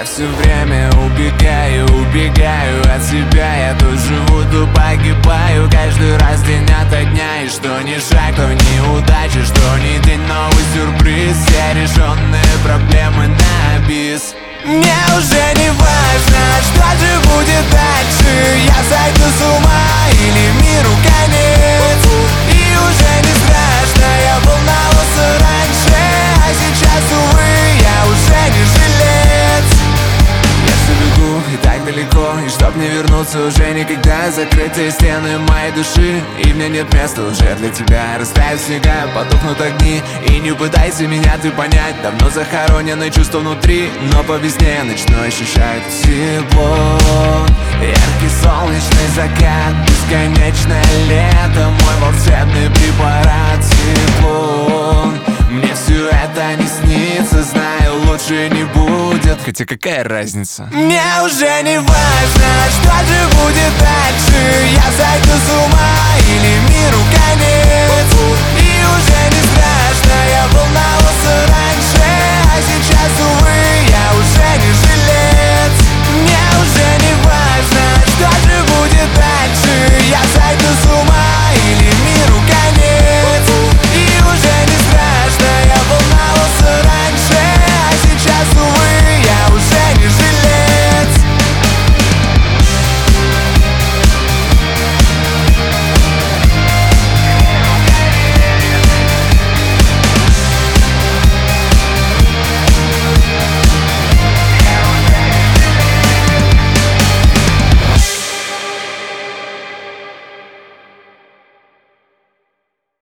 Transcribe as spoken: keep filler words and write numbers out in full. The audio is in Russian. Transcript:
все время убегаю, убегаю от себя. Я тут живу, тут погибаю каждый раз день ото дня. И что ни шаг, то неудача, что ни день новый сюрприз. Все решенные проблемы на бис. Мне уже не важно, что же будет дальше. Я сойду с ума или миру конец. И уже не страшно, я волновался раньше. А сейчас, увы, я уже не жилец. Я все бегу и так далеко, и чтоб не вернуться уже никогда. Закрытые стены моей души, и мне нет места уже для тебя. Растают снега, потухнут огни, и не пытайся меня ты понять. Давно захороненные чувства внутри, но по весне начну ощущать тепло. Яркий солнечный закат, бесконечное лето. Мой волшебный препарат циклон. Мне все это не снится, знаю, лучше не будет. Хотя какая разница? Мне уже не важно, что же будет дальше. Я сойду с ума или миру конец. И уже не страшно, я волновался раньше. А сейчас, увы, я уже не